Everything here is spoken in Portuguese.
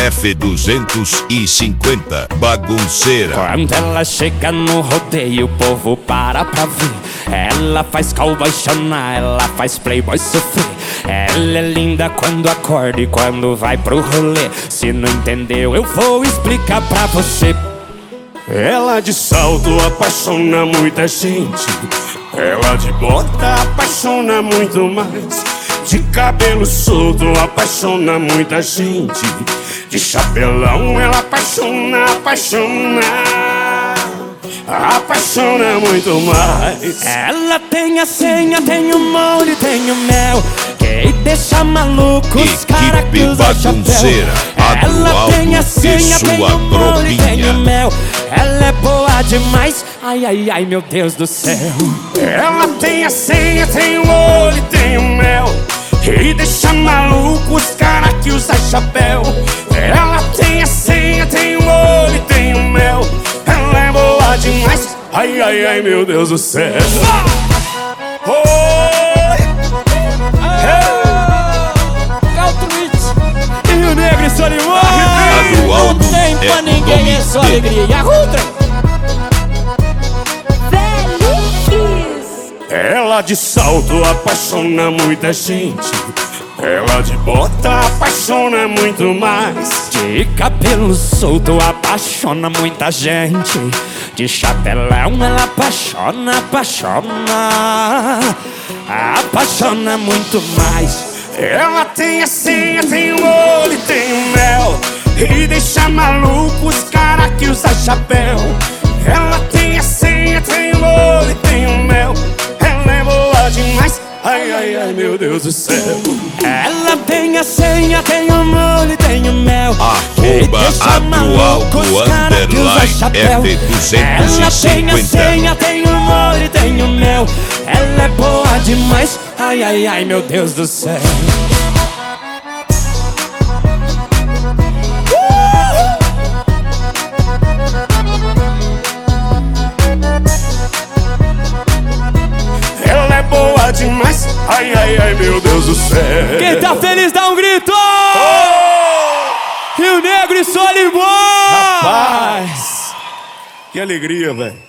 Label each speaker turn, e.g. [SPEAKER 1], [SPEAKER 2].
[SPEAKER 1] F250, bagunceira.
[SPEAKER 2] Quando ela chega no rodeio, o povo para pra ver. Ela faz cowboy chorar, ela faz playboy sofrer. Ela é linda quando acorda e quando vai pro rolê. Se não entendeu, eu vou explicar pra você.
[SPEAKER 3] Ela de salto apaixona muita gente. Ela de bota apaixona muito mais. De cabelo solto apaixona muita gente. De chapelão ela apaixona muito mais.
[SPEAKER 2] Ela tem a senha, tem o molho, tem o mel, que deixa maluco os caras que usam chapéu. Ela tem a senha, tem o molho, tem o mel. Ela é boa demais, ai, ai, ai, meu Deus do céu.
[SPEAKER 3] Ela tem a senha, tem o molho, tem o mel, e deixa maluco os caras que usam chapéu. Ela tem a senha, tem o molho, tem o mel. Ela é boa demais, ai, ai, ai, meu Deus do céu.
[SPEAKER 2] E o Negro e Solimões,
[SPEAKER 1] Não
[SPEAKER 2] tem pra ninguém, é só alegria. E a Rutra?
[SPEAKER 3] Ela de salto apaixona muita gente. Ela de bota apaixona muito mais.
[SPEAKER 2] De cabelo solto apaixona muita gente. De chapelão ela apaixona muito mais.
[SPEAKER 3] Ela tem a senha, tem o olho, tem o mel, e deixa maluco os caras que usam chapéu. Ela tem a senha, tem o olho, tem o mel. Ela é boa demais, ai, ai, ai, meu Deus do céu.
[SPEAKER 2] Ela tem a senha, tem o molho, tem o mel,
[SPEAKER 1] Arroba atualdo _F250.
[SPEAKER 2] Ela tem a senha, tem o molho, tem o mel. Ela é boa demais, ai, ai, ai, meu Deus do céu.
[SPEAKER 3] Ela é boa demais, ai, ai, ai, meu Deus do céu.
[SPEAKER 2] Quem tá feliz dá um grito! Rio Negro e Solimões!
[SPEAKER 3] Rapaz, que alegria, velho.